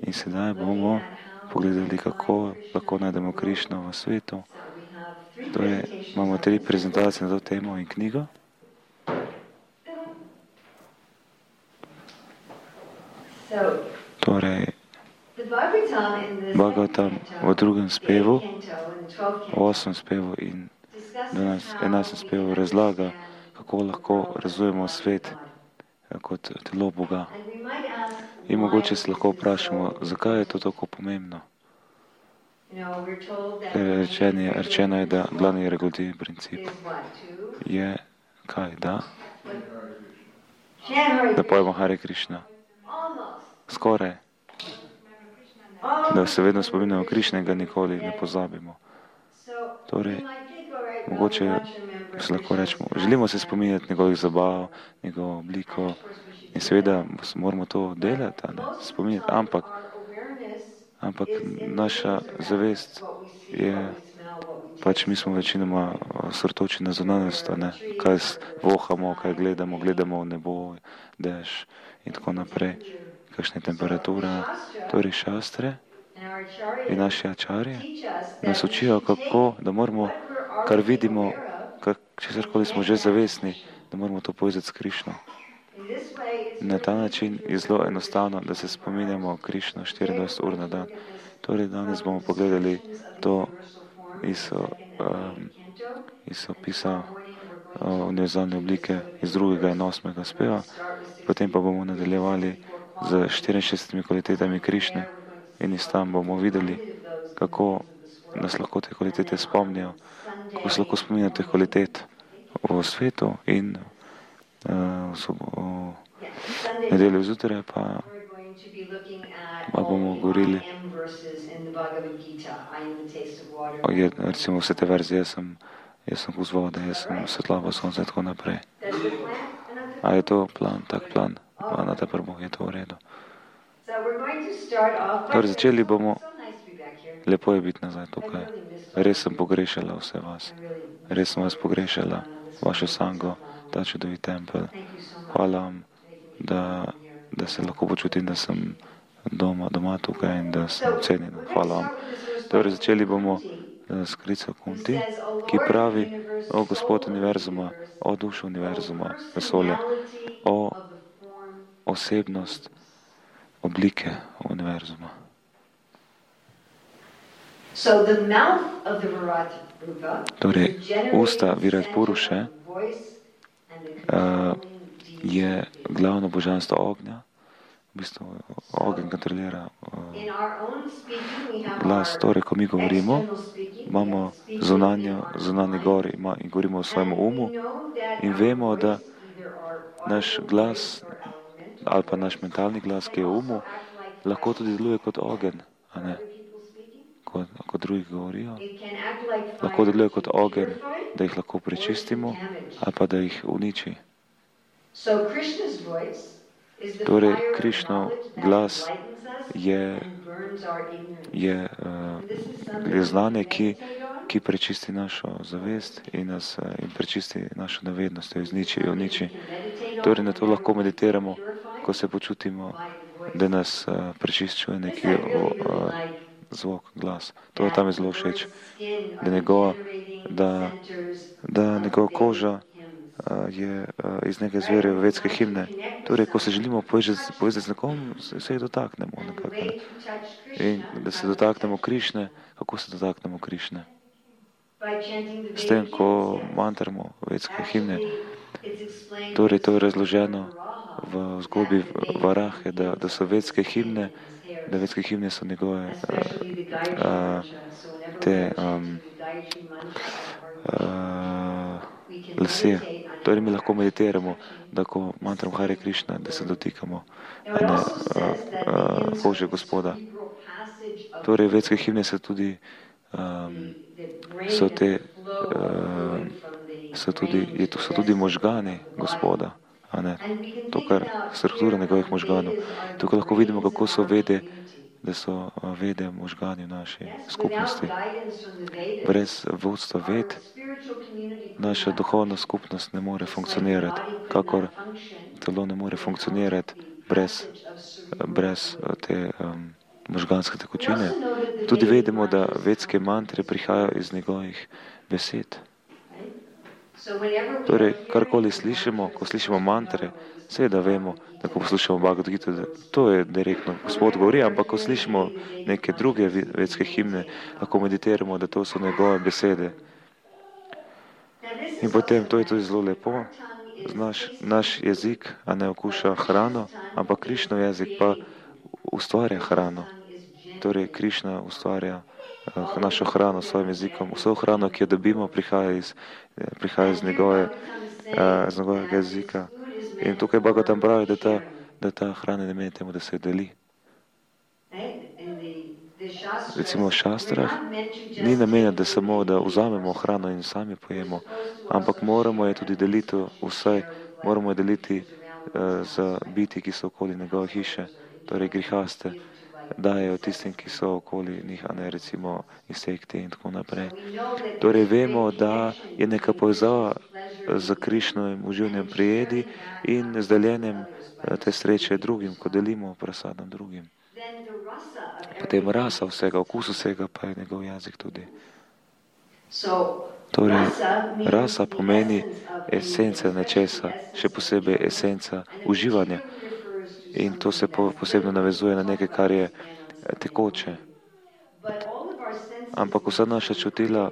In sedaj bomo pogledali, kako lahko najdemo Krišno v svetu. Torej, imamo 3 prezentacije na to temo in knjigo. Torej, Bhagavatam v 2. spevu, v 8. spevu in 11. spevu razlaga, kako lahko razumemo svet kot telo Boga. In mogoče se lahko vprašamo, zakaj je to tako pomembno. Ker rečeno je, da glavni regulativni princip je kaj, da? Da pojemo Hare Krišna. Skoraj. Da se vedno spominjamo Krišne in ga nikoli ne pozabimo. Torej, mogoče se lahko rečemo, želimo se spominjati njegovih zabav, njegovo obliko in seveda moramo to delati, spominjati, ampak naša zavest je, pač mi smo večinoma osredotočeni na zunanjost, kaj vohamo, kaj gledamo v nebo, dež in tako naprej, kakšna je temperatura. Torej šastre in naši ačarje nas učijo, kako, da moramo, kar vidimo, česarkoli smo že zavestni, da moramo to povezati s Krišno. Na ta način je zelo enostavno, da se spominjamo Krišno 24 ur na dan. Torej, danes bomo pogledali to iz opisa univerzalne oblike iz 2. in 8. speva, potem pa bomo nadaljevali z 64 kvalitetami Krišne in iz tam bomo videli, kako nas lahko te kvalitete spomnijo, kako se lahko spominjajo teh kvalitet v svetu in v nedeljo zjutraj pa bomo govorili recimo vse te verzije, jaz sem kus vode, jaz sem svetloba sonca in tako naprej. A je to plan, tak plan? Na ta prvo je to v redu. Torej, začeli bomo, lepo je biti nazaj tukaj. Res sem pogrešala vse vas. Res sem vas pogrešala, vašo sango, ta čudovit tempelj. Hvala vam, da se lahko počutim, da sem doma tukaj in da sem cenjen. Hvala vam. Torej, začeli bomo s Krico Kunti, ki pravi o Gospod univerzuma, o dušu univerzuma, vesolja, o osebnost oblike univerzuma. Torej, usta Virat Puruše je glavno božanstvo ognja, v bistvu ogenj kontrolira glas. Torej, ko mi govorimo, imamo zunanji gor in govorimo o svojem umu in vemo, da naš glas ali pa naš mentalni glas, ki je v umu, lahko tudi deluje kot ogenj, kot drugi govorijo. Lahko deluje kot ogenj, da jih lahko prečistimo ali pa da jih uniči. Torej, Krišnov glas je znanje, ki prečisti našo zavest in prečisti našo nevednost, jo izniči, jo uniči. Torej, na to lahko meditiramo, ko se počutimo, da nas prečiščuje neki zvok, glas. To tam je zelo všeč, da njegova koža je iz neke zvere vedske himne. Torej, ko se želimo povezati z nekom, se jih dotaknemo nekako. In da se dotaknemo Krišne, kako se dotaknemo Krišne? S tem, ko mantramo vedske himne. Torej, to je razloženo v zgodbi Varahe, da so vedske himne, so njegove lasje. Torej, mi lahko meditiramo, da ko mantramo Hare Krišna, da se dotikamo kože Gospoda. Torej, vedske himne so tudi možgani Gospoda. To, kar struktura njegovih možganov. Tukaj lahko vidimo, kako so vede, da so vede možgani v naši skupnosti. Brez vodstva ved naša duhovna skupnost ne more funkcionirati, kakor telo ne more funkcionirati brez te možganske tekočine. Tudi vedemo, da vedske mantre prihajajo iz njegovih besed. Torej, karkoli slišimo, ko slišimo mantre, seveda vemo, da ko poslušamo Bhagavad Gita, da to je direktno Gospod govori, ampak ko slišimo neke druge vedske himne, lahko meditiramo, da to so njegove besede. In potem, to je tudi zelo lepo, naš jezik, a ne okuša hrano, ampak Krišnov jezik pa ustvarja hrano. Torej, Krišna ustvarja našo hrano s svojim jezikom. Vso hrano, ki jo dobimo, prihaja iz njegovega jezika. In tukaj Bhagavatam pravi, da ta hrana ne meni temu, da se deli. Recimo v šastrah ni namenjeno, da samo da vzamemo hrano in sami pojemo, ampak moramo je tudi deliti vsaj, moramo je deliti z biti, ki so okoli njegove hiše, torej grihaste, dajejo tistim, ki so okoli njih, a ne recimo insekti in tako naprej. Torej vemo, da je neka povezava z Krišnovim uživanjem pri jedi in z deljenjem te sreče drugim, ko delimo prasadam drugim. Potem rasa vsega, okus vsega pa je njegov jezik tudi. Torej, rasa pomeni esenca nečesa, še posebej esenca uživanja. In to se posebno navezuje na nekaj, kar je tekoče. Ampak vsa naša čutila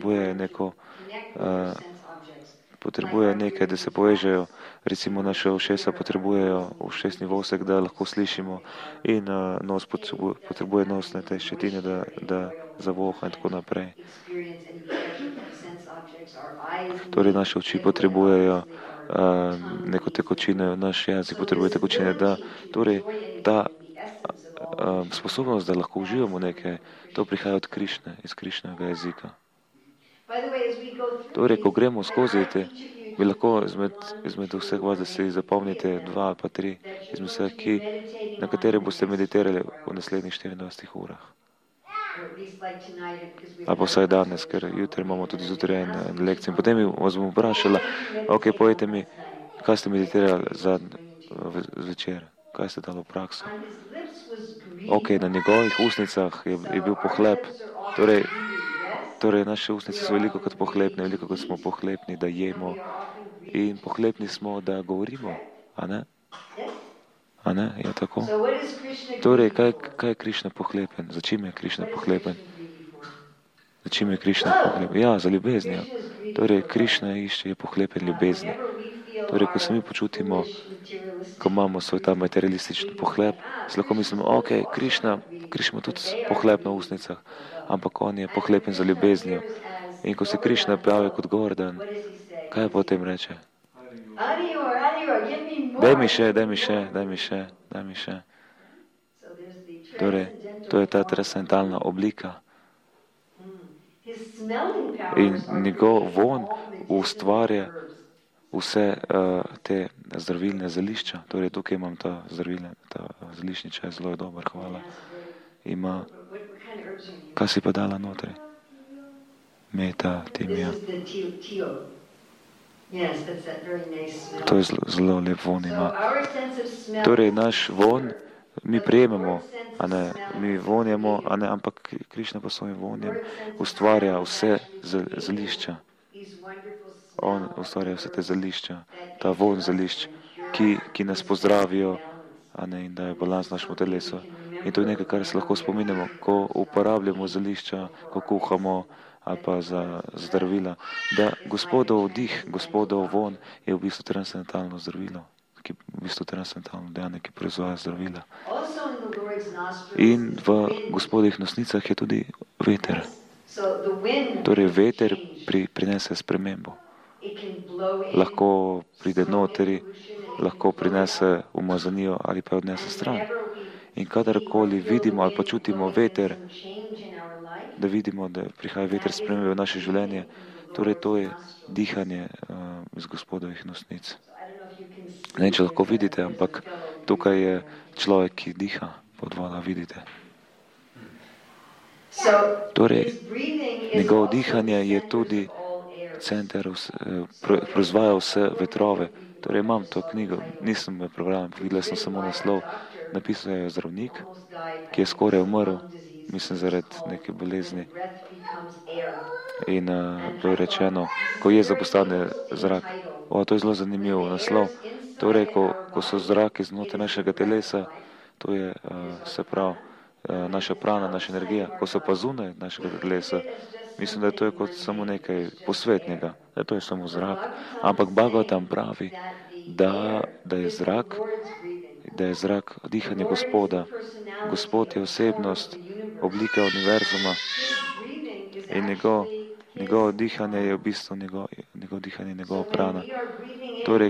potrebuje nekaj, da se povežejo. Recimo naše ušesa potrebujejo ušesni vosek, da lahko slišimo, in nos potrebuje nosne te ščetine, da zavoha in tako naprej. Torej naše oči potrebujejo neko tekočino, naš jezik potrebuje tekočine, da torej ta sposobnost, da lahko uživamo nekaj, to prihaja od Krišne, iz Krišnega jezika. Torej, ko gremo skozi te, bi lahko izmed vseh vas, da si zapomnite 2 ali pa 3 izmed vseh, na katere boste meditirali v naslednjih 24 urah. Ali pa vsaj danes, ker jutri imamo tudi zjutraj ene lekcije. Potem vas bom vprašala, ok, povejte mi, kaj ste meditirali zvečer, kaj ste dali v prakso. Ok, na njegovih ustnicah je bil pohlep, torej naše ustnice so veliko kot pohlepne, veliko kot smo pohlepni, da jemo, in pohlepni smo, da govorimo, a ne? A ne, je tako? Torej, kaj je Krišna pohlepen? Za čim je Krišna pohlepen? Za čim je Krišna pohlepen? Ja, za ljubeznijo. Torej, Krišna je pohlepen ljubezni. Torej, ko se mi počutimo, ko imamo svoj ta materialistični pohlep, si lahko mislimo, ok, Krišna ima tudi pohlep na ustnicah, ampak on je pohlepen za ljubeznijo. In ko se Krišna pojavi kot Gordon, kaj potem reče? Daj mi še. Torej, to je ta transcendentalna oblika. In njegov von ustvarja vse te zdravilne zelišča. Torej, tukaj imam ta zeliščni čaj, zelo je dober, hvala. Kaj si pa dala notri? Meta, timija. To je zelo lep von ima. Torej, naš von, mi prejemamo, a ne, mi vonjamo, a ne, ampak Krišna pa svojim vonjem ustvarja vse zelišča. On ustvarja vse te zelišča, ta von zelišč, ki nas pozdravijo, a ne, in dajo balans našemu telesu. In to je nekaj, kar se lahko spominjamo, ko uporabljamo zelišča, ko kuhamo, ali pa za zdravila, da Gospodov dih, Gospodov von je v bistvu transcendentalno zdravilo, v bistvu transcendentalno dejanje, ki proizvaja zdravila. In v Gospodovih nosnicah je tudi veter. Torej veter prinese spremembo. Lahko pride notri, lahko prinese umazanijo ali pa odnese stran. In kadarkoli vidimo ali pa čutimo veter, da vidimo, da prihaja veter spremembe v naše življenje, torej to je dihanje iz Gospodovih nosnic. Ne vem, če lahko vidite, ampak tukaj je človek, ki diha pod voda, vidite. Torej, njegovo dihanje je tudi center, proizvaja vse vetrove. Torej, imam to knjigo, nisem me prebral, videla sem samo naslov, napisal je zdravnik, ki je skoraj umrl, mislim, zaradi neke bolezni. In bilo je rečeno, ko jeza postane zrak. To je zelo zanimiv naslov. Torej, ko so zraki znotraj našega telesa, to je, se pravi, naša prana, naša energija. Ko so pa zunaj našega telesa, mislim, da to je kot samo nekaj posvetnega, da to je samo zrak. Ampak Bhagavatam pravi, da je zrak dihanje Gospoda. Gospod je osebnost, oblika univerzuma in njegovo dihanje je v bistvu njegovo dihanje, njegova prana. Torej,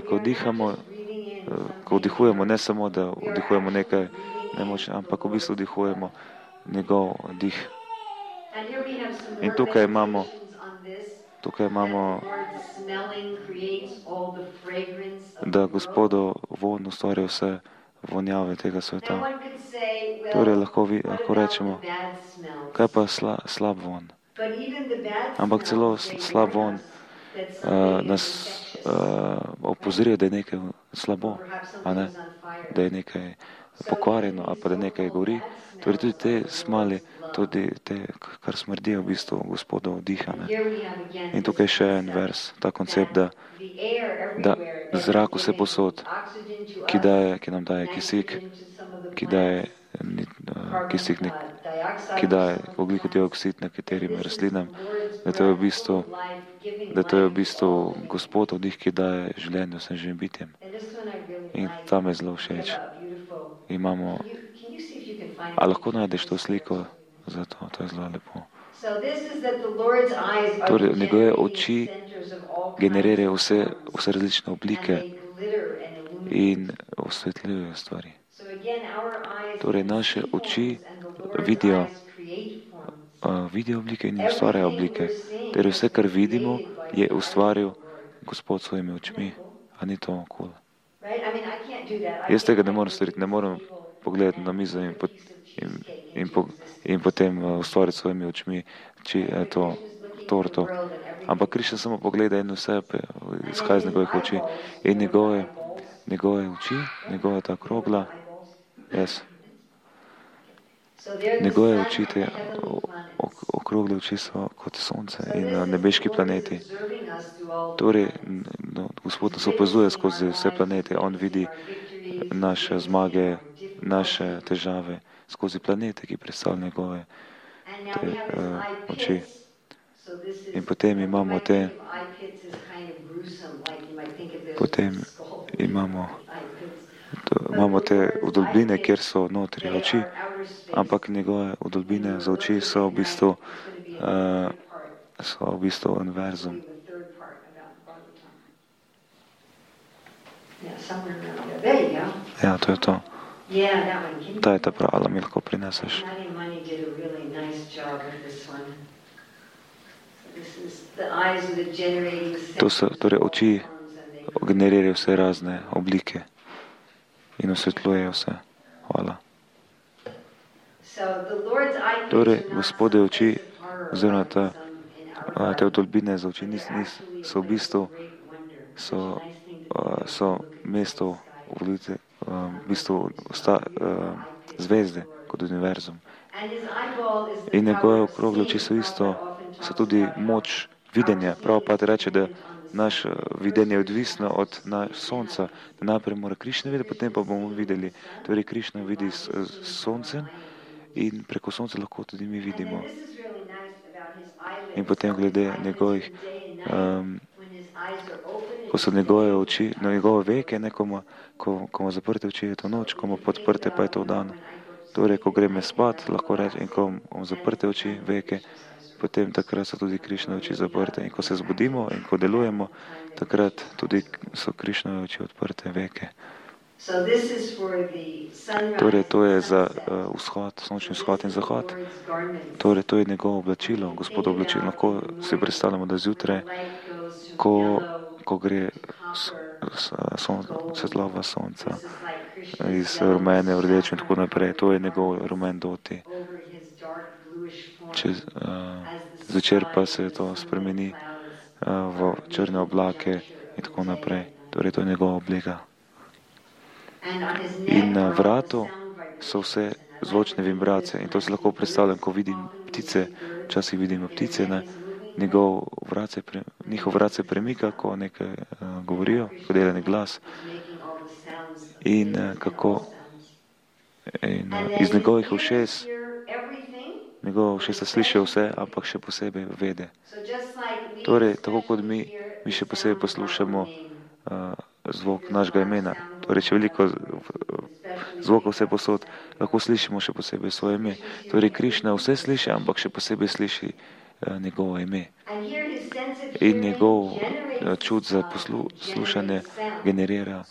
ko vdihujemo, ne samo, da vdihujemo nekaj nemočnega, ampak v bistvu vdihujemo njegov dih. In tukaj imamo, da Gospodu von ustvarja vse vonjave tega sveta. Torej, lahko rečemo, kaj pa slab von? Ampak celo slab von nas opozorja, da je nekaj slabo, a ne? Da je nekaj pokvarjeno, ali pa da nekaj gori. Torej tudi te smali, tudi te, kar smrdijo v bistvu Gospodov diha. In tukaj še en vers, ta koncept, da zrak vse posod, ki nam daje kisik, ki daje ogljikov dioksid nekaterim rastlinam, da to je v bistvu Gospodov dih, ki daje življenje vsem živim bitjem. In tam je zelo všeč. A lahko najdeš to sliko za to? To je zelo lepo. Torej, njegove oči generirajo vse različne oblike in osvetljujejo stvari. Torej, naše oči vidijo oblike in ustvarjajo oblike. Torej, vse, kar vidimo, je ustvaril Gospod s svojimi očmi. A ni to cool? Jaz tega ne morem storiti, ne morem pogledati na mizo in potem ustvariti s svojimi očmi to torto. Ampak Krišna samo pogleda in vse izhaja iz njegovih oči. In njegove oči, njegova ta krogla, njegove oči, te okrogle oči so kot sonce in nebeški planeti. Torej, Gospod nas opazuje skozi vse planete. On vidi naše zmage, naše težave skozi planete, ki predstavljajo njegove oči. In potem imamo te vdolbine, kjer so notri oči, ampak njegove vdolbine za oči so v bistvu univerzum. Ja, to je to. Ta je ta prava, mi lahko prineseš. To so torej oči, generirajo vse razne oblike in osvetljujejo vse. Hvala. Torej, Gospode oči, oziroma te vdolbine za oči so v bistvu mesto v bistvu zvezde kot univerzum. In njegove okrogle oči so tudi moč videnja. Prabhupada reče, da naše videnje je odvisno od sonca. Da najprej mora Krišna videti, potem pa bomo videli. Torej Krišna vidi s soncem in preko sonca lahko tudi mi vidimo. In potem glede njegovih, ko so njegove oči, njegove veke, ko ima zaprte oči, je to noč, ko ima podprte, pa je to dan. Torej, ko greme spat, lahko reče, in ko ima zaprte oči, veke, potem takrat so tudi Krišnove oči zaprte. In ko se zbudimo in ko delujemo, takrat tudi so Krišnove oči odprte, veke. Torej, to je za vzhod, sončni vzhod in zahod. Torej, to je njegovo oblačilo, Gospodovo oblačilo. Lahko si predstavljamo, da zjutraj, ko gre svetlova sonca iz rumene v rdečo in tako naprej, to je njegov rumen doti. Zvečer pa se to spremeni v črne oblake in tako naprej. Torej, to je njegova oblika. In na vratu so vse zvočne vibracije in to si lahko predstavljam, ko vidim ptice, včasih vidimo ptice, ne, njihov vrat se premika, ko nekaj govorijo, ko dela nek glas in iz njegovih ušes, njegova ušesa slišijo vse, ampak še posebej vede. Torej, tako kot mi še posebej poslušamo zvok našega imena. Torej, če veliko zvoka vse posod, lahko slišimo še posebej svoje ime. Torej, Krišna vse sliši, ampak še posebej sliši njegovo ime. In njegov čut za poslušanje generira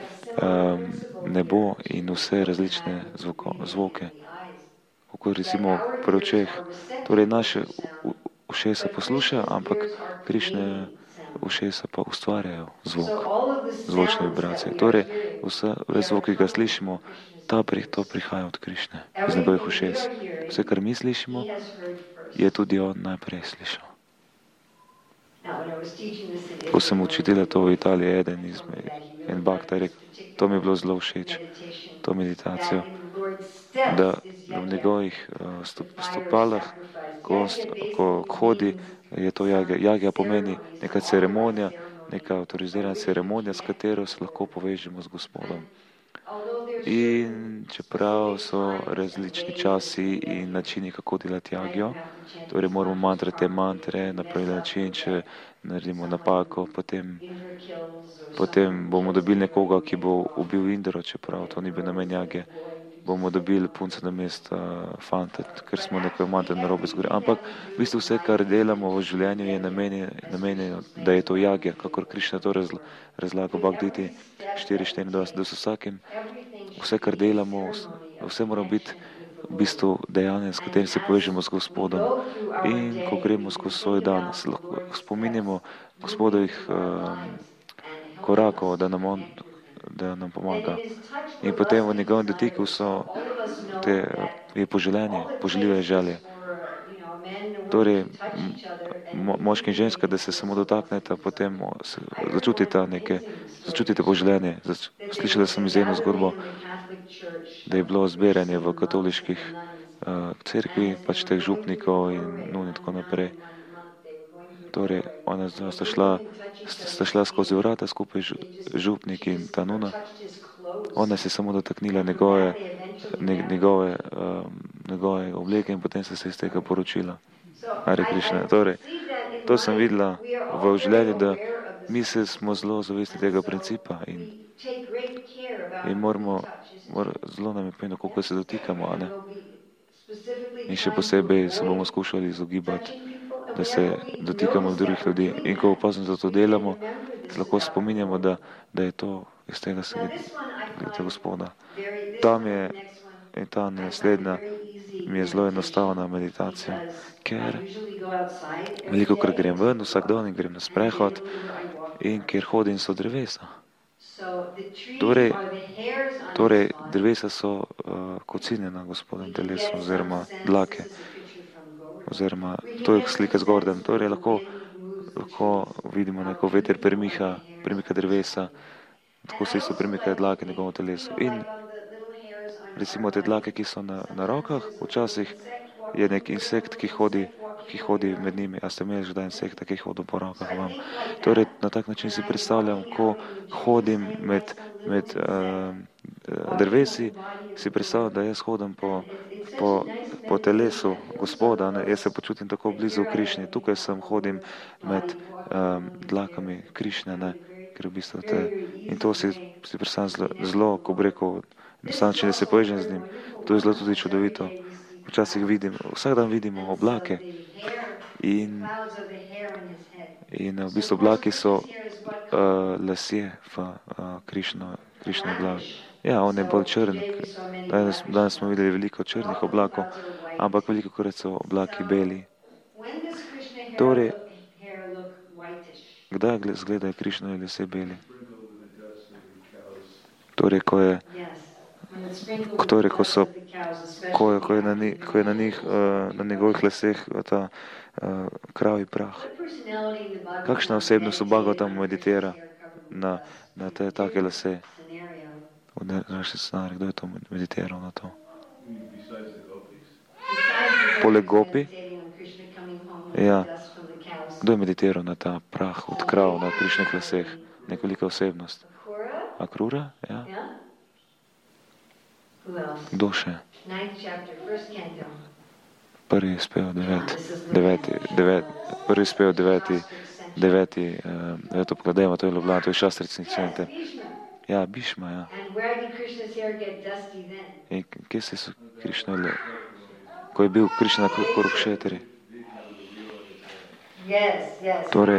nebo in vse različne zvoke. Kako recimo pri očeh. Torej, naše ušesa posluša, ampak Krišne ušesa pa ustvarjajo zvok, zvočne vibracije. Torej, vse zvok, ki ga slišimo, to prihaja od Krišne, iz njegovih ušes. Vse, kar mi slišimo, je tudi on najprej slišal. Ko sem učitelja to v Italiji, en bakta je rekel, to mi je bilo zelo všeč, to meditacijo, da v njegovih stopalah, ko hodi, je to jagja. Jagja pomeni neka ceremonija, neka avtorizirana ceremonija, s katero se lahko povežemo z Gospodom. In čeprav so različni časi in načini, kako delati jagjo, torej moramo mantrati te mantre na pravilen način, če naredimo napako, potem bomo dobili nekoga, ki bo ubil Indro, čeprav to ni bil namen jagje, bomo dobili punce na mesto fanta, ker smo nekaj mantre narobe zgorili. Ampak v bistvu vse, kar delamo v življenju, je namenjeno, da je to jagja, kakor Krišna to razlaga v Bhagavad-giti 4.24, da s vsakim, vse, kar delamo, vse mora biti v bistvu dejanje, s katerim se povežemo z Gospodom. In ko gremo skozi svoj dan, se lahko spominjamo Gospodovih korakov, da nam pomaga. In potem v njegovem dotiku je poželjive želje. Torej, moški in ženska, da se samo dotakneta, potem začutite poželjenje. Slišala sem iz eno zgodbo, da je bilo zbiranje v katoliških cerkvi, pač teh župnikov in nun in tako naprej. Torej, ona sta šla skozi vrata skupaj župnik in ta nuna. Ona se je samo dotaknila njegove obleke in potem se iz tega poročila. Hare Krišna. Torej, to sem videla v življenju, da mi smo zelo zavesti tega principa in zelo nam je pomembno, koliko se dotikamo, a ne? In še posebej se bomo skušali izogibati, da se dotikamo drugih ljudi. In ko opazim, da to delamo, se lahko spominjamo, da je to iz tega sveta Gospoda. Ta naslednja mi je zelo enostavna meditacija, ker velikokrat grem ven, vsak dan in grem na sprehod in kjer hodim so drevesa. Torej drevesa so kocine na Gospodem telesu oziroma dlake. Oziroma, to je slika zgoraj. Torej lahko vidimo, ko veter premika drevesa, tako se isto premikajo dlake na njegovem telesu. In recimo te dlake, ki so na rokah, včasih je nek insekt, ki hodi med njimi. A ste imeli že insekta, ki hodi po rokah vam? Torej, na tak način si predstavljam, ko hodim med drevesi, si predstavljam, da jaz hodim po telesu Gospoda, ne? Jaz se počutim tako blizu Krišni. Tukaj hodim med dlakami Krišne, ne? Ker v bistvu in to si predstavljam zelo, ko bi rekel, enostavno, če se povežem z njim, to je zelo tudi čudovito. Vsak dan vidimo oblake in v bistvu oblaki so lasje v Krišne glavi. Ja, on je bolj črn. Danes smo videli veliko črnih oblakov, ampak velikokrat so oblaki beli. Torej, kdaj izgledajo Krišnovi lasje beli? Torej, ko je na njih, na njegovih laseh ta kravji prah. Kakšna osebnost v Bhagavatamu meditira na te take lase? V naši scenarij, kdo je to meditiral na to? poleg gopi. Ja. Kdo je meditiral na ta prah od krav na Krišnih laseh? Nekolika osebnost. Akrura? Ja. Kdo še? Prvi spev, deveto pogledajmo, to je Ljubljana, to je Šastricni center. Ja, Bhishma, ja. In kje se so Krišna, ko je bil Krišna na Kurukšetri? Torej,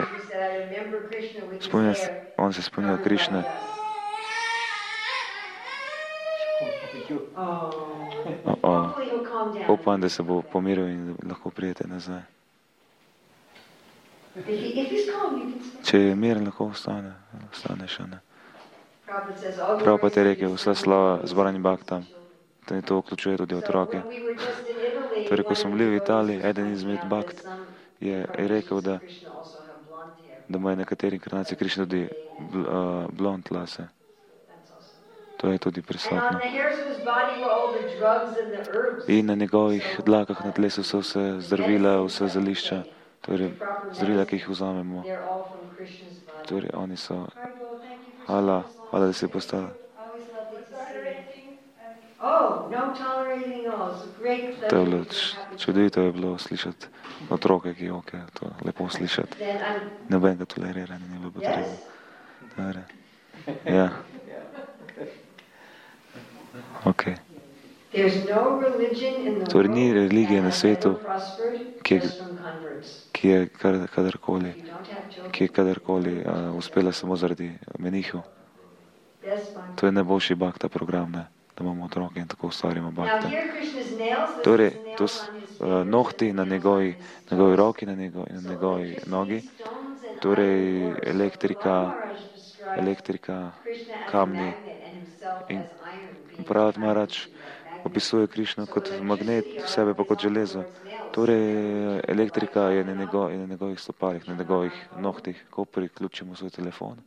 on se spomnil Krišne. Upam, da se bo pomiril in lahko prijete nazaj. Če je miren, lahko ostane še ne. Prabhupada je rekel, vsa slava zbrani Bhaktam. To vključuje tudi otroke. Torej, ko smo bili v Italiji, eden izmed Bhakt je rekel, da ima nekateri inkarnaciji Krišne tudi blond lase. To je tudi prisotno. In na njegovih dlakah na telesu so vse zdravila, vse zelišča, torej zdravila, ki jih vzamemo. Torej, oni so... Hvala, da si postala. To je bilo čudovito, je bilo slišati otroke, ki jokajo, to lepo slišati. Nobenega toleriranja ni bilo potrebno. Ja. Ok. Torej ni religije na svetu, ki je kadarkoli uspela samo zaradi menihov. To je najboljši Bhakta program, ne? Da imamo otroke in tako ustvarjamo Bhakta. Torej, to so nohti na njegovi roki, na njegovi nogi, torej elektrika, kamni. In Prahlad Maharaj opisuje Krišno kot magnet, sebe pa kot železo. Torej, elektrika je na njegovih stopalih, na njegovih nohtih, ko priključimo svoj telefon.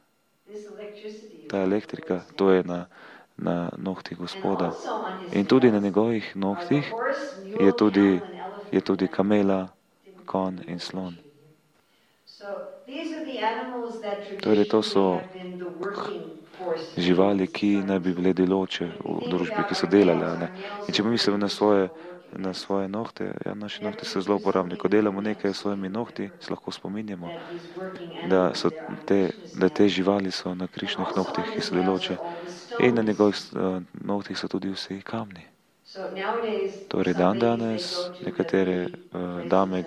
Ta elektrika, to je na nohtih Gospoda. In tudi na njegovih nohtih je tudi kamela, konj in slon. Torej, to so živali, ki naj bi bile deloče v družbi, ki so delale. Ne? In če mislimo na svoje nohte, ja, naši nohti so zelo uporabni. Ko delamo nekaj s svojimi nohti, se lahko spominjamo, da te živali so na Krišnih nohtih, ki so deloče. In na njegovih nohtih so tudi vsi kamni. Torej, danes nekatere dame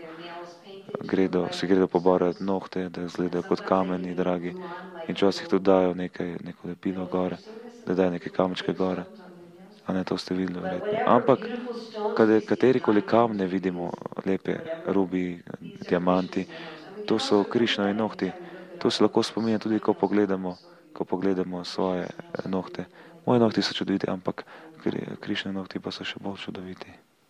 si gredo pobarati nohte, da izgledajo kot kameni, dragi. In včasih tudi dajo neko lepilo gore, da dajo neke kamenčke gore. A ne, to ste videli verjetno. Ampak, katerikoli kamne vidimo, lepe, rubi, diamanti, to so Krišnovi nohti. To se lahko spominja tudi, ko pogledamo svoje nohte. Moji nohti so čudoviti, ampak Krišne nohti pa so še bolj čudoviti.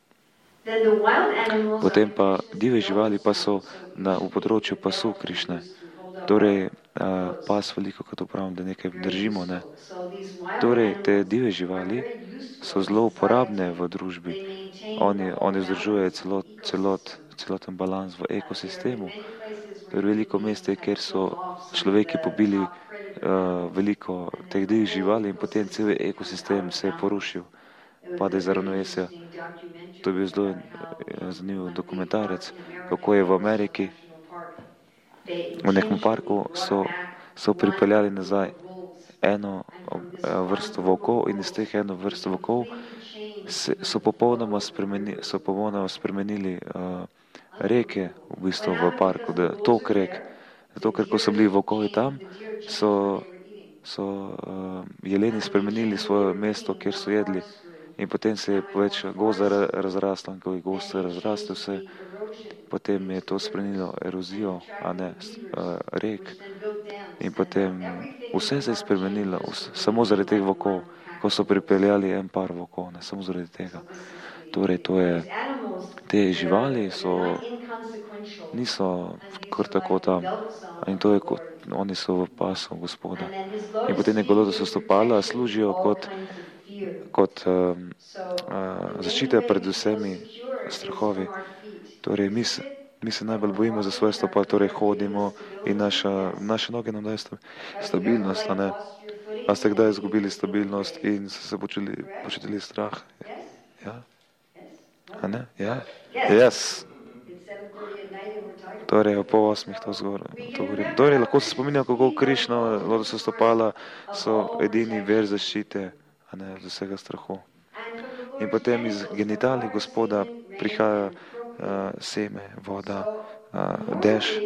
Potem pa divje živali pa so v področju pasu Krišne. Torej, pas veliko, kot upravim, da nekaj držimo, ne. Torej, te divje živali so zelo uporabne v družbi. Oni vzdržujejo celoten balans v ekosistemu. Torej, veliko mest je, kjer so človeki pobili veliko teh divjih živali in potem cel ekosistem se je porušil. Pade iz ravnovesja. To je bil zelo zanimiv dokumentarec, kako je v Ameriki v nekem parku so pripeljali nazaj eno vrsto volkov in iz teh eno vrsto volkov so popolnoma spremenili reke v bistvu v parku, tok rek. Zato, ker ko so bili volkovi tam, so jeleni spremenili svoje mesto, kjer so jedli. In potem se je več gozda razraslo, in ko je gozd se razrastel se, potem je to spremenilo erozijo, a ne, rek. In potem vse se je spremenilo, samo zaradi teh volkov, ko so pripeljali en par volkov, ne, samo zaradi tega. Torej, te živali niso kar tako tam. In to je kot, oni so v pasu Gospoda. In potem so stopala, služijo kot zaščita pred vsemi strahovi. Torej, mi se najbolj bojimo za svoje stopala, torej hodimo in naše noge nam dajo stabilnost, a ne. A ste kdaj izgubili stabilnost in se počutili strah? Ja? A ne? Ja? Yes. Torej, ob pol 8 to govorim. Torej, lahko se spominjam, kako Krišna, lotusova stopala so edini ver zaščite, a ne, z vsega strahu. In potem iz genitalij Gospoda prihaja seme, voda, dež.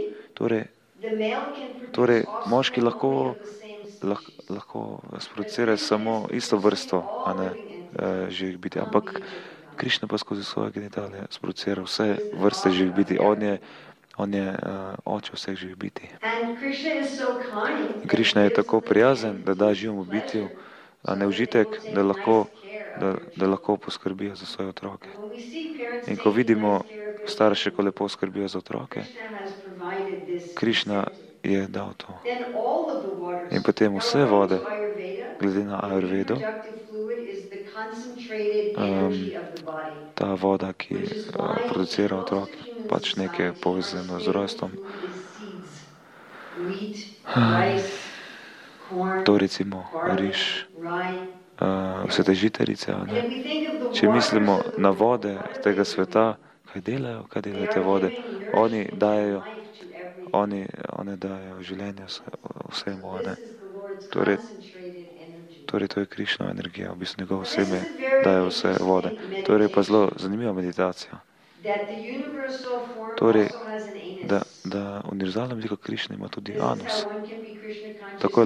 Torej, moški lahko sproducira samo isto vrsto, a ne, živih biti, ampak Krišna pa skozi svoje genitalije sproducira vse vrste živih biti. On je oče vseh živih biti. Krišna je tako prijazen, da da živemu bitju neužitek, da lahko poskrbijo za svoje otroke. In ko vidimo starše, ko lepo skrbijo za otroke, Krišna je dal to. In potem vse vode, glede na Ayurvedo, ta voda, ki producira otroke, pač nekaj povezano z rojstvom. To recimo riž, vse te žitarice, ne? Če mislimo na vode tega sveta, kaj delajo te vode? Oni dajo življenje vsemu, ne? Torej, to je Krišnova energija, v bistvu njegovo seme daje vse vode. Torej pa zelo zanimiva meditacija. Torej, da univerzalna oblika Krišne ima tudi anus. Tako je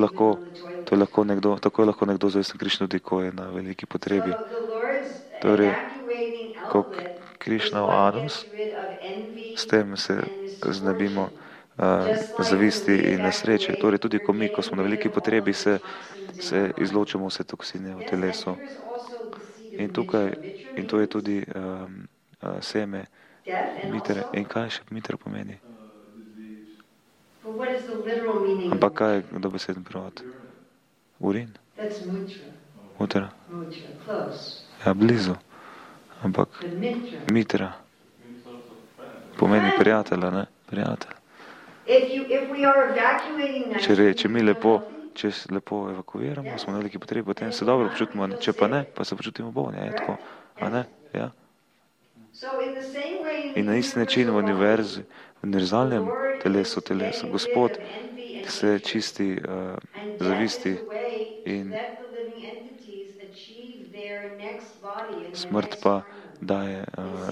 lahko nekdo zavesten Krišne tudi, ko je na veliki potrebi. Torej, ko Krišna v anus, s tem se znebimo zavisti in nesreče. Torej, tudi ko smo na veliki potrebi, se izločamo vse toksine v telesu. In to je tudi seme mitre. In kaj še mitre pomeni? Ampak kaj je dobeseden prevod? Urin? Mutra. Ja, blizu. Ampak mitra pomeni prijatelja, ne? Prijatelj. Če lepo evakuiramo, smo na veliki potrebi, potem se dobro počutimo, če pa ne, pa se počutimo bolje, je tako, a ne? Ja. In na isti način v univerzalnem telesu, Gospod se čisti zavisti in smrt pa daje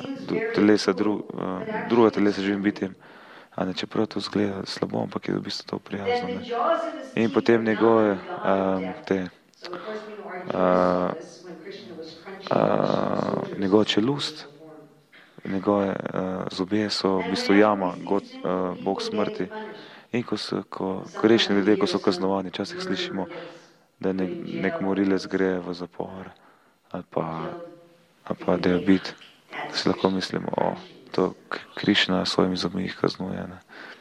druga telesa živim bitjem. A ne, čeprav to zgleda slabo, ampak je v bistvu to prijazno, ne. In potem njegove njegova čelust, njegove zobje so v bistvu jama, Bog smrti. In ko rešni ljudje, ko so kaznovani, včasih slišimo, da nek morilec gre v zapor ali pa da je ubit. Si lahko mislimo, to Krišna s svojimi zobmi jih kaznuje, ne.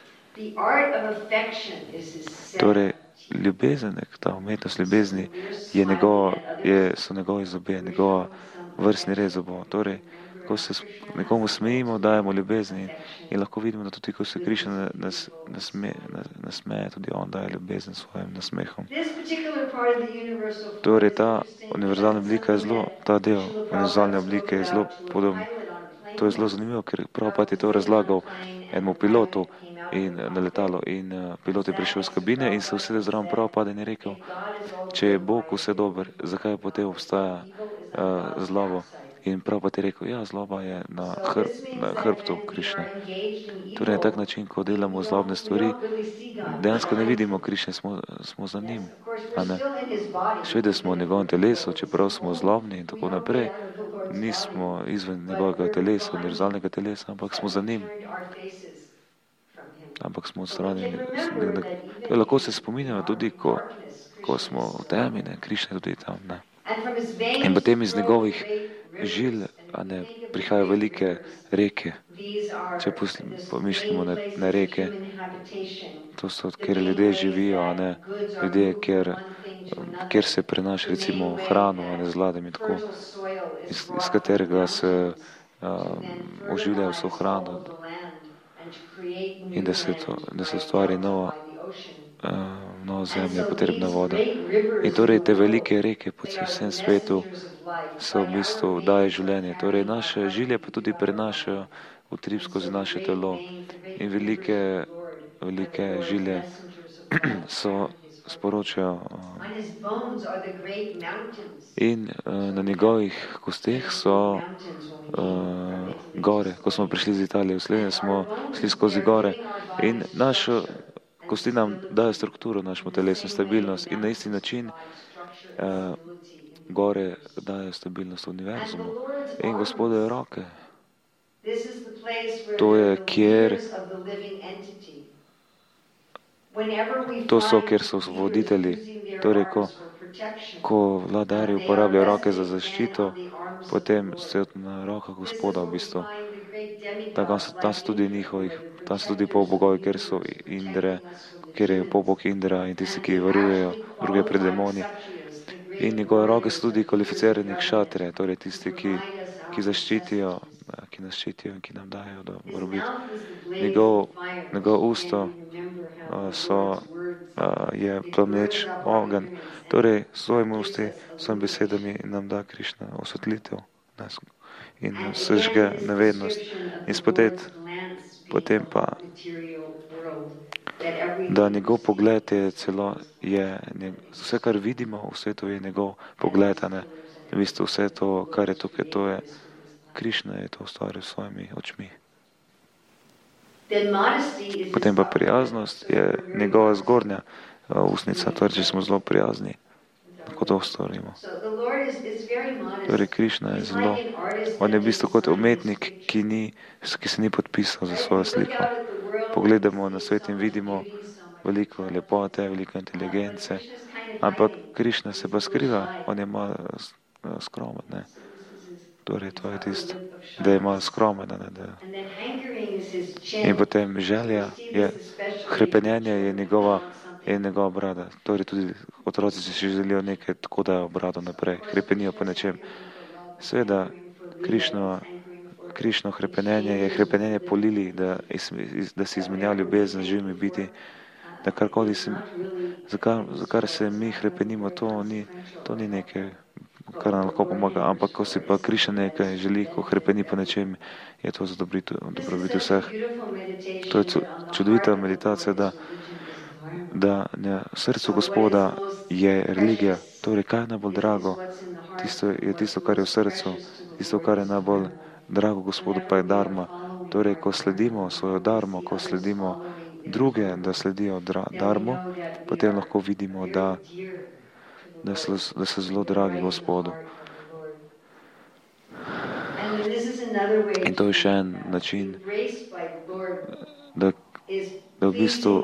Torej, ljubezen, ta umetnost ljubezni so njegovi zobje, njegova vrstni red zobov. Torej, ko se nekomu smejimo, dajemo ljubezni in lahko vidimo, da tudi ko se Krišna nasmeje, tudi on daje ljubezen svojim nasmehom. Torej, ta univerzalna oblika je ta del univerzalne oblike je zelo podoben. To je zelo zanimivo, ker Prabhupada je to razlagal enemu pilotu na letalu in pilot je prišel iz kabine in se usedel zraven Prabhupada in je rekel, če je Bog vse dober, zakaj potem obstaja zloba? In Prabhupada je rekel, ja, zloba je na hrbtu Krišne. Torej, na tak način, ko delamo zlobne stvari, dejansko ne vidimo Krišne, smo za njim, a ne. Še vedno smo v njegovem telesu, čeprav smo zlobni in tako naprej, nismo izven njegovega telesa, univerzalnega telesa, ampak smo za njim. Ampak smo odstranjeni. Lahko se spominjamo tudi, ko smo v temi, ne, Krišna je tudi tam, ne. In potem iz njegovih žil, a ne, prihajajo velike reke. Če pomislimo na reke, to so, kjer ljudje živijo, a ne, ljudje, kjer se prenaša recimo hrano, a ne, z ladjem in tako, iz katerega se oživljajo vso hrano in da se ustvari nova zemlja, je potrebna voda. In torej te velike reke po vsem svetu so v bistvu daje življenje. Torej naše žilje pa tudi prenašajo utrip skozi naše telo. In velike žilje sporočajo in na njegovih kosteh so gore. Ko smo prišli iz Italije v Slovenijo, smo šli skozi gore in kosti nam dajo strukturo, našemu telesu, stabilnost in na isti način gore dajo stabilnost univerzumu. In Gospodove roke, to je, kjer so voditelji. Torej, ko vladarji uporabljajo roke za zaščito, potem se na rokah Gospoda v bistvu. Tam so tudi polbogovi, kjer so Indre, kjer je polbog Indra in tisti, ki varujejo druge pred demoni. In njegove roke so tudi kvalificirani kšatre, torej tisti, ki zaščitijo, ki nas ščitijo in ki nam dajo dobrobit. Njegov usto je plameč ogenj, torej s svojimi usti, s svojimi besedami nam da Krišna osvetlitev in sežge nevednost in potem pa, da njegov pogled je vse, kar vidimo v svetu, je njegov pogled, v bistvu vse to, kar je tukaj, to je Krišna, je to ustvaril s svojimi očmi. Potem pa prijaznost je njegova zgornja usnica, torej, če smo zelo prijazni, ko to storimo. Torej, Krišna je on je v bistvu kot umetnik, ki se ni podpisal za svojo sliko. Pogledamo na svet in vidimo veliko lepote, veliko inteligence, ampak Krišna se pa skriva, on je malo skromen, ne. Torej, to je tisto, da je malo skromen, In potem želja hrepenenje je njegova brada. Torej, tudi otroci si želijo nekaj, tako dajo brado naprej, hrepenijo po nečem. Seveda, Krišno hrepenenje je hrepenenje po liliji, da si izmenja ljubezen z živimi biti, da karkoli za kar se mi hrepenimo, to ni nekaj, kar nam lahko pomaga, ampak ko si pa Krišna nekaj želi, ko hrepeni po nečem, je to za dobrobit vseh. To je čudovita meditacija, da na srcu Gospoda je religija. Torej, kaj je najbolj drago? Tisto, kar je v srcu, tisto, kar je najbolj drago Gospodu, pa je dharma. Torej, ko sledimo svojo dharmo, ko sledimo druge, da sledijo dharmo, potem lahko vidimo, da so zelo dragi Gospodu. In to je še en način, da v bistvu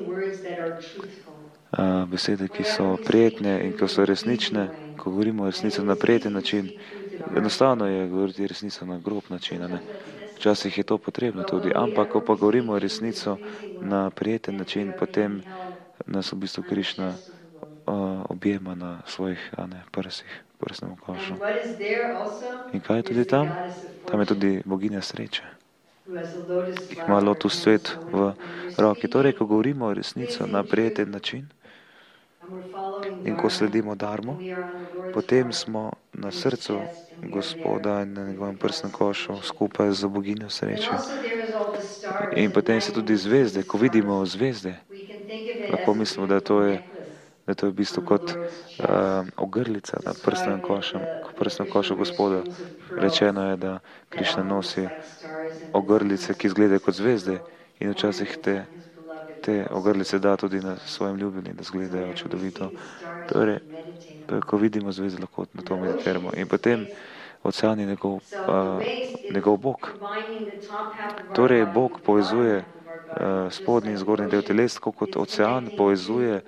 besede, ki so prijetne in ko so resnične, ko govorimo resnico na prijeten način, enostavno je govoriti resnico na grob način, Včasih je to potrebno tudi, ampak ko pa govorimo resnico na prijeten način, potem nas v bistvu Krišna objema na svojih prsnem košu. In kaj je tudi tam? Tam je tudi boginja sreče, ki ima lotus cvet v roki. Torej, ko govorimo resnico na prijeten način in ko sledimo dharmo, potem smo na srcu Gospoda in na njegovem prsnem košu skupaj z boginjo sreče. In potem so tudi zvezde. Ko vidimo zvezde, lahko mislimo, da to je v bistvu kot ogrlica na prsnem košu Gospoda. Rečeno je, da Krišna nosi ogrlice, ki izgledajo kot zvezde in včasih te ogrlice da tudi na svojim ljubljenim, da izgledajo čudovito. Torej, ko vidimo zvezde, lahko na to meditiramo. In potem ocean je njegov Bog. Torej, Bog povezuje spodnji in zgornji del telesa, kot ocean povezuje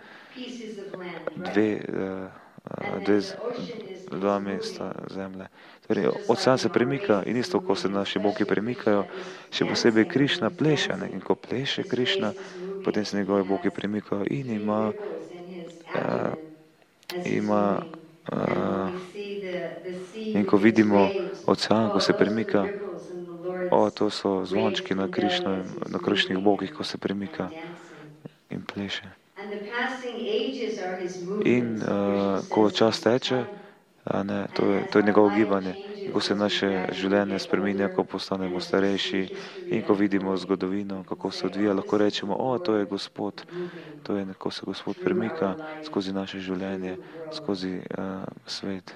dva mesta zemlje. Torej, ocean se premika in isto, ko se naši bogi premikajo, še posebej Krišna pleše. In ko pleše Krišna, potem se njegovi bogi premikajo in in ko vidimo ocean, ko se premika, to so zvončki na na Krišnih bogih, ko se premika in pleše. In ko čas teče, to je njegovo gibanje. In ko se naše življenje spreminja, ko postanemo starejši in ko vidimo zgodovino, kako se odvija, lahko rečemo, to je Gospod, ko se Gospod premika skozi naše življenje, skozi svet.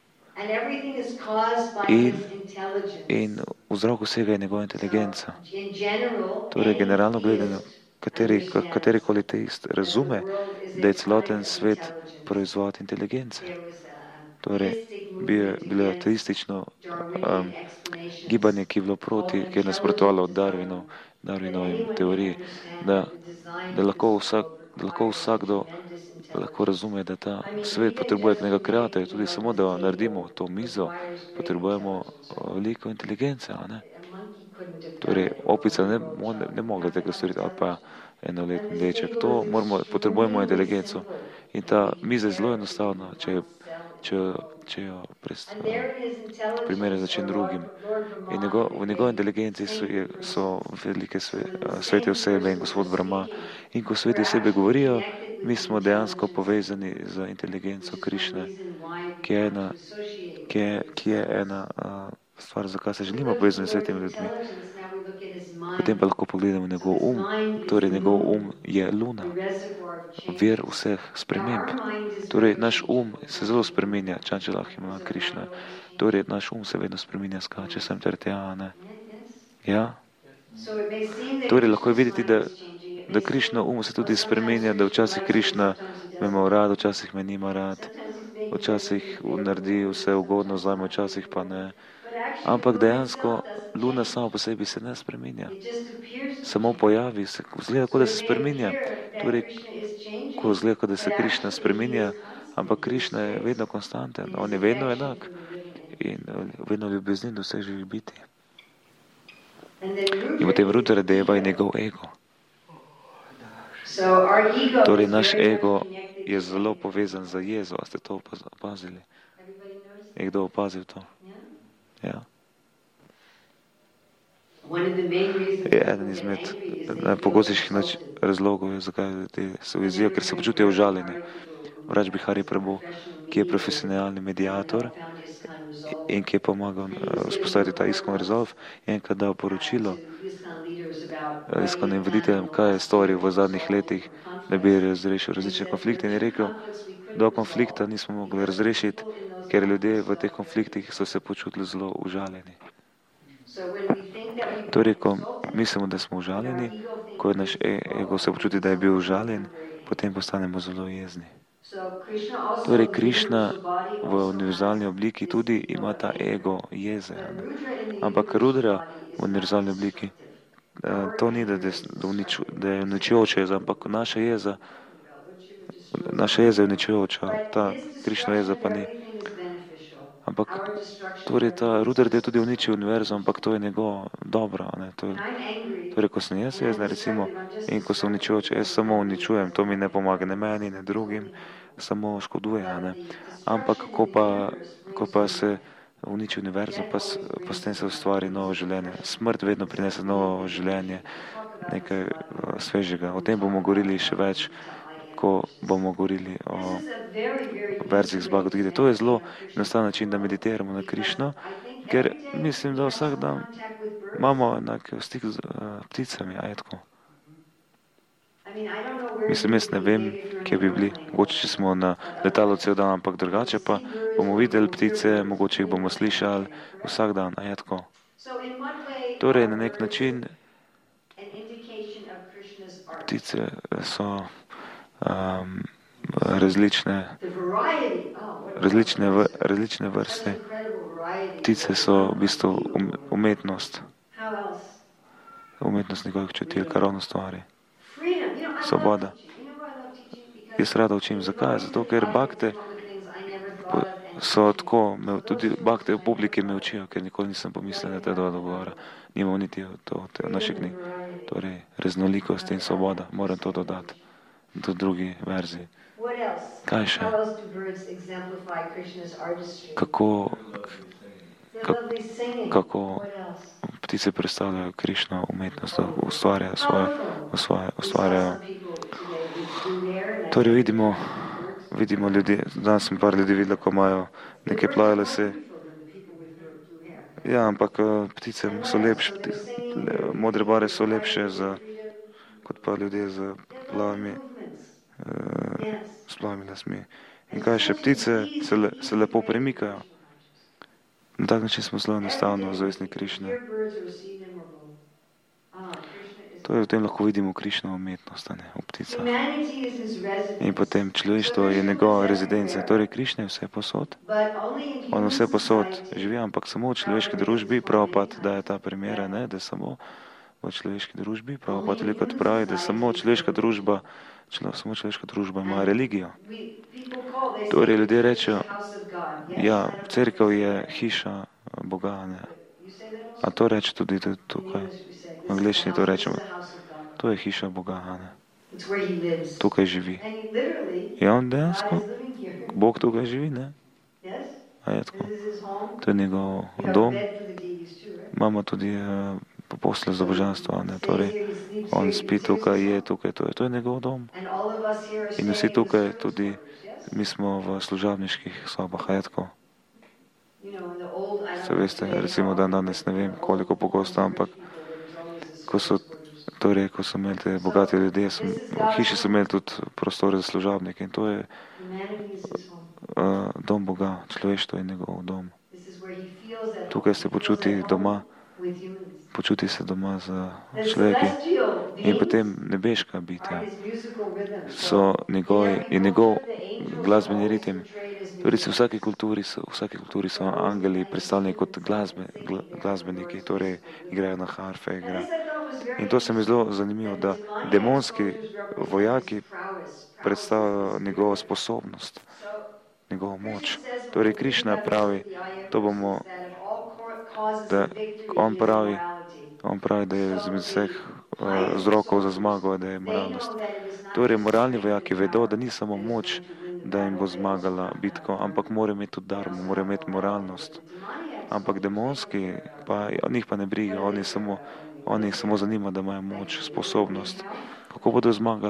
In vzrok vsega je njegova inteligenca. Torej, generalno gledano, katerikoli teist razume, da je celoten svet proizvod inteligence. Torej, bilo ateistično gibanje, ki je bilo proti, ki je nasprotovalo Darwinovim teoriji, da lahko vsakdo lahko razume, da ta svet potrebuje nekega kreatorja, tudi samo, da naredimo to mizo, potrebujemo veliko inteligence, ne? Torej, opica ne mogla tega storiti, ali pa enoletni deček. Potrebujemo inteligenco. In ta miza je zelo enostavna, če jo primerjam z čim drugim. In v njegovi inteligenci so velike svete osebe in Gospod Brahma. In ko svete osebe govorijo, mi smo dejansko povezani z inteligenco Krišne, ki je ena stvar, zakaj se želimo povezati s svetimi ljudmi. Potem pa lahko pogledamo njegov torej njegov je luna, vir vseh sprememb. Torej, naš se zelo spreminja, Čančelah ima Krišna. Torej, naš se vedno spreminja, skače sem ter tja, ne? Ja? Torej, lahko je videti, da Krišna se tudi spreminja, da včasih Krišna me ima rad, včasih me nima rad, včasih naredi vse ugodno zame, včasih pa ne. Ampak dejansko luna sama po sebi se ne spreminja. Samo pojavi se, vzgleda, kot da se spreminja. Torej, ko vzgleda, kot da se Krišna spreminja, ampak Krišna je vedno konstanten, on je vedno enak in vedno ljubeznin do vseh živih biti. In potem Rudradeva je njegov ego. Torej, naš ego je zelo povezan z jezo. A ste to opazili? Je kdo opazil to? Ja. Eden izmed najpogostejših razlogov je, zakaj se ujezijo, ker se počutijo užaljeni. Vrač Bihari Prabhu, ki je profesionalni mediator in ki je pomagal vzpostaviti ta ISKCON Resolve, je enkrat dal poročilo ISKCON voditeljem, kaj je storil v zadnjih letih, da bi razrešil različne konflikte, in je rekel, do konflikta nismo mogli razrešiti, ker ljudje v teh konfliktih so se počutili zelo užaljeni. Torej, ko mislimo, da smo užaljeni, ko naš ego se počuti, da je bil užaljen, potem postanemo zelo jezni. Torej, Krišna v univerzalni obliki tudi ima ta ego jeze. Ne? Ampak Rudra v univerzalni obliki, to ni, da je uničujoča jeza, ampak naša jeza je uničujoča, ta Krišna jeza pa ni. Ampak torej ta Rudra je tudi uničil univerzo, ampak to je njegovo dobro. Ne? Torej, ko sem jaz jezna, recimo, in ko sem uničujoč, jaz samo uničujem, to mi ne pomaga ne meni, ne drugim, samo škoduje. Ne? Ampak ko pa se uniči univerzo, pa s tem se ustvari novo življenje. Smrt vedno prinese novo življenje, nekaj svežega. O tem bomo govorili še več, ko bomo govorili o verzih z Bhagavad Gite. To je zelo enostaven način, da meditiramo na Krišno, ker mislim, da vsak dan imamo enak stik z pticami, a je tako. Mislim, jaz ne vem, kje bi bili. Mogoče, če smo na letalu cel dan, ampak drugače pa bomo videli ptice, mogoče jih bomo slišali vsak dan, a je tako. Torej, na nek način ptice so različne vrste. Ptice so v bistvu umetnost njegovih čutil, kar on ustvari. Svoboda. Jaz rada učim. Zakaj? Zato, ker bakte so tako, tudi bakte v publiki me učijo, ker nikoli nisem pomislil, da te do dogovora. Nimam niti v naši knjigi. Torej, raznolikost in svoboda. Moram to dodati do drugi verziji. Kaj še? Kako ptice predstavljajo Krišno umetnost, da ustvarjajo ustvarjajo. Torej vidimo ljudi, danes sem par ljudi videla, ko imajo neke plave lase. Ja, ampak ptice so lepše, modre barve so lepše kot pa ljudje z plavimi lasmi. In kaj še, ptice se lepo premikajo. Na tak način smo zelo enostavno zavestni Krišne. To je v tem lahko vidimo Krišno umetnost, ne, v pticah. In potem človeštvo je njegova rezidenca. Torej Krišna je vse posod. On vse posod živi, ampak samo v človeški družbi. Prabhupada daje ta primera, ne, da samo v človeški družbi. Prabhupada veliko pravi, da samo človeška družba ima religijo. Torej ljudje rečejo, ja, cerkev je hiša Boga, ne. A to reče tudi tukaj. V angleščini to rečemo. To je hiša Boga, ne. Tukaj živi. Je on dejansko? Bog tukaj živi, ne? A je tako? To je njegov dom. Imamo tudi posle za božanstvo, ne. Torej, on spi tukaj, je tukaj, to je njegov dom. In vsi tukaj tudi, mi smo v služabniških sobah, a je tako? Se veste, recimo danes ne vem, koliko pogosto, ampak ko so imeli te bogati ljudje, v hiši so imeli tudi prostore za služabnike in to je dom Boga, človeštvo je njegov dom. Tukaj se počuti doma, počuti se doma z človeki in potem nebeška bitja so njegov glasbeni ritem. Torej v vsaki kulturi so angeli predstavljeni kot glasbeniki, torej igrajo na harfe, In to se mi zelo zanimivo, da demonski vojaki predstavljajo njegovo sposobnost, njegovo moč. Torej Krišna pravi, on pravi, da je izmed vseh vzrokov za zmago, da je moralnost. Torej moralni vojaki vedo, da ni samo moč, da jim bo zmagala bitko, ampak mora imeti tudi darmo, mora imeti moralnost. Ampak demonski, njih pa ne briga, oni jih samo zanima, da imajo moč, sposobnost. Kako bodo zmagali?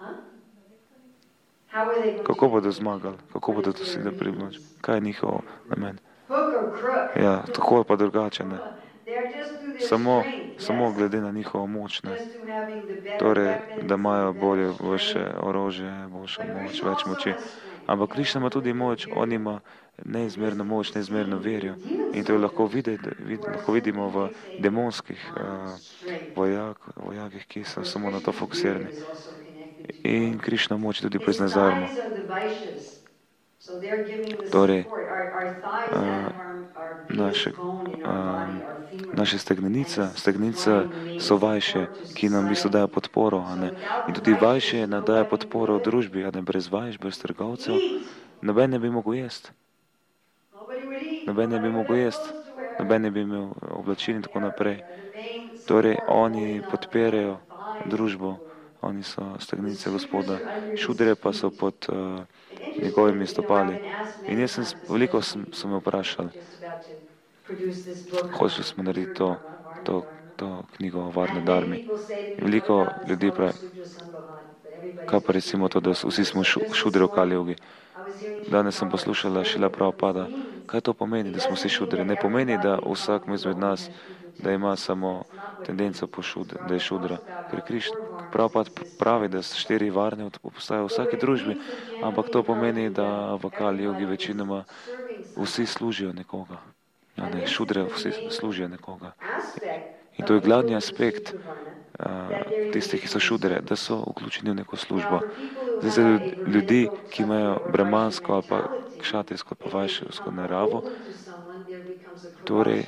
Kako bodo dosegli približno? Kaj je njihov namen? Ja, tako pa drugače, ne. Samo glede na njihovo moč, ne. Torej, da imajo boljše orožje, boljšo moč, več moči. Ampak Krišna ima tudi moč, on ima neizmerno moč, neizmerno verjo. In to lahko vidimo v demonskih vojakih, ki so samo na to fokusirani. In Krišna moč tudi priznazarmo. Torej, naše stegnenice so vajše, ki nam v bistvu dajo podporo, a ne. In tudi vajše nam dajo podporo v družbi, a ne, brez vajš, brez trgovcev. Noben ne bi mogel jesti. Noben ne bi imel oblačil in tako naprej. Torej, oni podpirajo družbo, oni so stegnenice Gospoda, šudre pa so pod njegovimi stopali. In veliko so me vprašali, hočeli smo narediti to knjigo o Varne Dharmi. Veliko ljudi pravi, kaj pa recimo to, da vsi smo šudre v Kali Jugi. Danes sem poslušala Šrila Prabhupada, kaj to pomeni, da smo vsi šudre. Ne pomeni, da vsak izmed nas, da ima samo tendenco da je šudra. Ker Prabhupada pravi, da so 4 varne obstajajo v vsaki družbi, ampak to pomeni, da v Kali Jugi večinoma vsi služijo nekoga. Ja, ne, šudre vsi služijo nekoga. In to je glavni aspekt tistih, ki so šudre, da so vključeni v neko službo. Zdaj za ljudi, ki imajo brahmansko ali pa kšatrijsko ali pa vajševsko naravo, torej,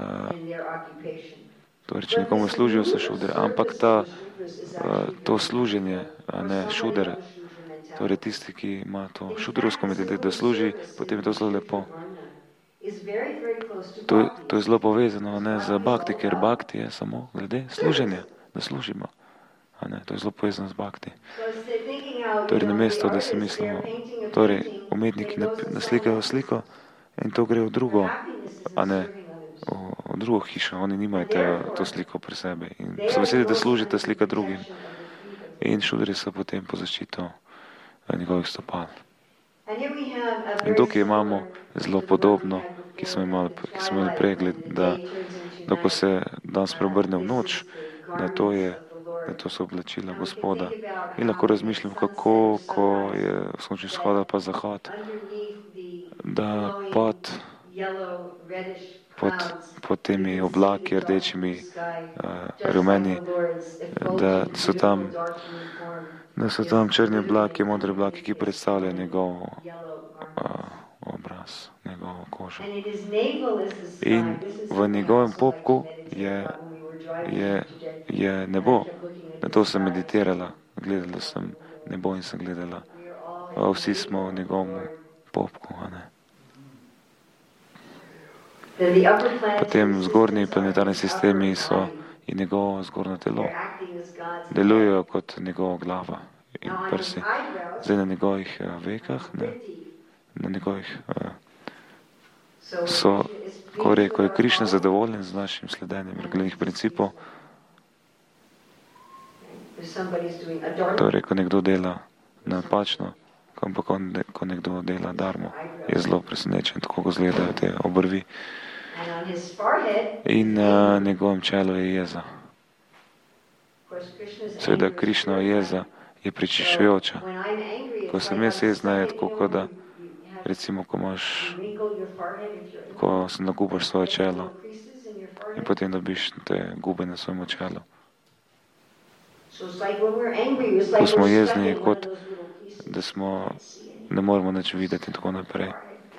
če nekomu služijo, so šudre. Ampak to služenje, ne, šuder, torej tisti, ki ima to šudrovsko mentaliteto, da služi, potem je to zelo lepo. To je zelo povezano, ne, z bhakti, ker bhakti je samo glede služenja, da služimo. To je zelo povezano z bhakti. Torej, namesto, da si mislimo, torej, umetniki naslikajo sliko in to gre v drugo hišo, oni nimajo to sliko pri sebi. In so veseli, da služi ta slika drugim. In šudri so potem po zaščito njegovih stopal. In tukaj imamo zelo podobno, ki smo imeli pregled, da ko se dan preobrne v noč, da to so oblačila Gospoda. In lahko razmišljam, kako, ko je sončni vzhod ali pa zahod, da pod temi oblaki, rdečimi, rumeni, da so tam črni oblaki, modri oblaki, ki predstavljajo njegov obraz, njegovo kožo. In v njegovem popku je nebo. Na to sem meditirala, gledala sem nebo in sem gledala. Vsi smo v njegovem popku, a ne. Potem zgornji planetarni sistemi so in njegovo zgornje telo. Delujejo kot njegova glava in prsi. Zdaj na njegovih vekah, na njegovih ko je Krišna zadovoljen z našim sledenjem glavnih principov, torej, ko nekdo dela napačno, ampak ko nekdo dela darmo, je zelo presenečen, tako ko izgledajo te obrvi. In na njegovem čelu je jeza. Seveda, Krišnova jeza je prečiščujoča. Ko sem jaz jezna, je tako, kot da, recimo, ko se nagubaš svoje čelo in potem dobiš te gube na svojem čelu. Ko smo jezni, kot da ne moremo nič videti in tako naprej.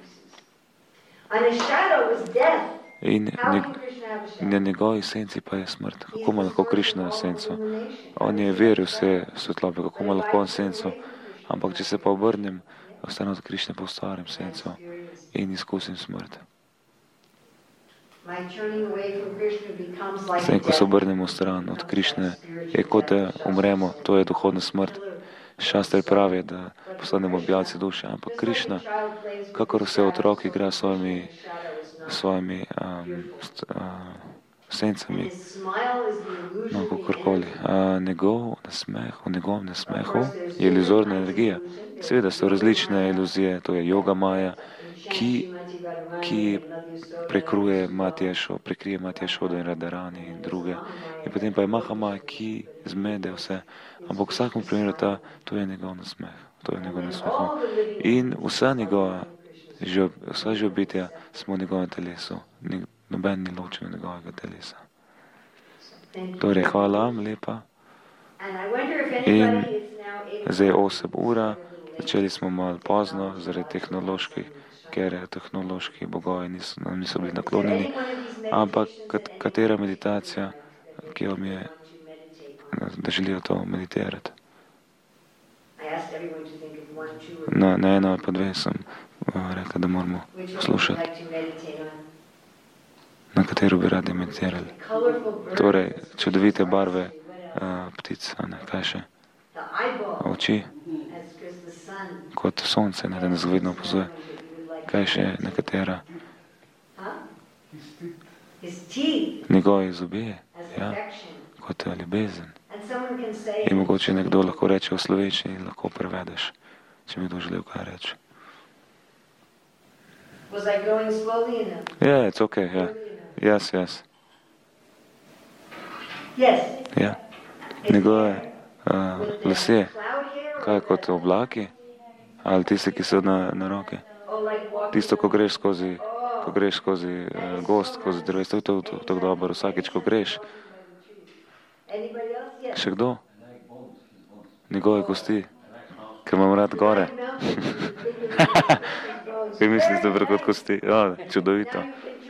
In na njegovi senci pa je smrt. Kako ima lahko Krišna senco? On je veril vse svetlobe, kako ima lahko on senco. Ampak če se pa obrnem, ostane od Krišne pa ustvarim senco in izkusim smrt. Zdaj, ko se obrnemo stran od Krišne, je kot da umremo, to je duhovna smrt. Šastri pravi, da postanemo objavci duše, ampak Krišna, kakor vse otrok igra svojimi sencami, no, kakorkoli. V njegovem nasmehu je iluzorna energija. Seveda so različne iluzije, to je yoga maja, ki prekrije Matija Šodo in Radarani in druge. In potem pa je Mahamaja, ki zmede vse. Ampak v vsakem primeru to je njegov nasmeh. To je njegov nasmeh. In vsa živobitja smo v njegovem telesu. Noben ni ločen od njegovega telesa. Torej, hvala vam lepa. In zdaj je 8 ura. Začeli smo malo pozno, zaradi ker tehnološki bogovi niso bili naklonjeni. Ampak katera meditacija, ki vam je, da želijo to meditirati? Na eno pa dve sem rekla, da moramo slušati. Na katero bi radi meditirali? Torej, čudovite barve ptic, a ne, kaj še? Oči, kot sonce, da nas vedno opazuje. Kaj še nekatera? Njegovi zobje, ja, kot ljubezen. In mogoče nekdo lahko reče v slovenščini, lahko prevedeš, če mi kdo želel kaj reči. Yeah, it's okay, yeah. Yes. Ja. Njegove lasje, kaj kot oblaki, ali tisti, ki so na roke. Tisto, ko greš skozi gost, skozi drevesto, to je tako dobro, vsakeč, ko greš. Še kdo? Njegove kosti, ker imam rad gore. Kaj misliš, dobro kot kosti? Ja, čudovito.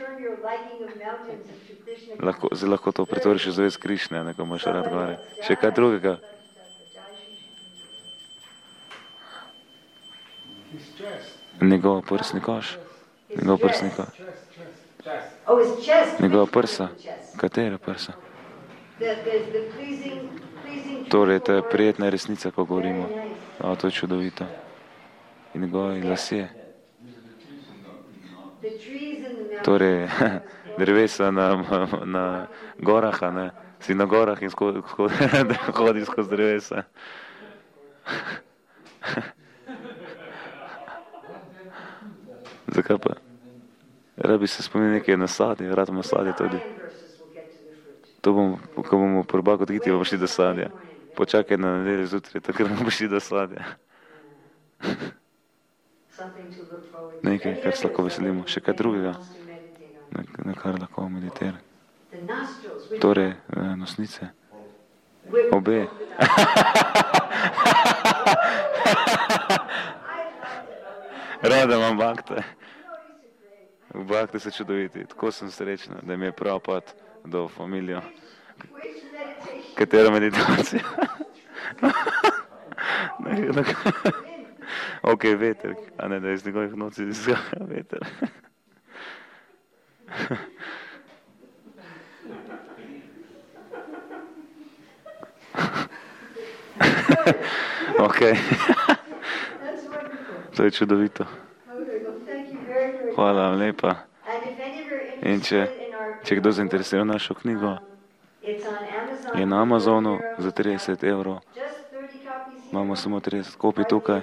Lahko to pretvoriš v zvez Krišne, ko imaš rad gore. Še kaj drugega? Njegov prsni koš. Njegova prsa. Katera prsa? Torej, to je prijetna resnica, ko govorimo. To je čudovito. In njegovi lasje. Torej, drevesa na gorah, a ne. Si na gorah in hodiš skozi drevesa. Zakaj pa? Rad bi se spomnil nekaj na sadje, rad ima sadje tudi. To bomo, ko bomo pri Baku Giti, bomo šli do sadja. Počakaj na nedeljo zjutraj, takrat bomo šli do sadja. Nekaj, kar se lahko veselimo. Še kaj drugega, na kar lahko meditira. Torej, nosnice. Obe. Rada imam bakte. Bakte so čudoviti. Tako sem srečna, da mi je prav pot do familijo. Katera meditacija? Ok, veter. A ne, da iz njegovih noci izhaja veter. Ok. To je čudovito. Hvala vam lepa. In če kdo zainteresiral našo knjigo, je na Amazonu za 30 €. Imamo samo 30 kopij tukaj.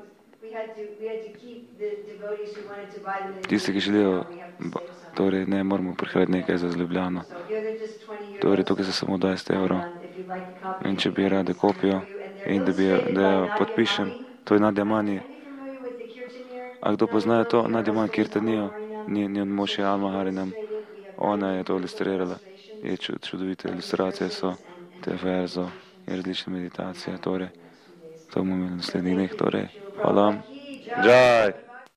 Tisti, ki želijo, torej ne moramo prihajati nekaj za Ljubljano. Torej tukaj so samo 20 €. In če bi radi kopijo in da jo podpišem, to je Nadja Mani. A kdo poznajo to? Nadja Mani Kirtanijo, njen mož je Alma Harinam. Ona je to ilustrirala. Je čudovite ilustracije so, te verzo in različne meditacije. Torej, to bomo imeli naslednjih dneh. Torej, hvala vam. Džaj!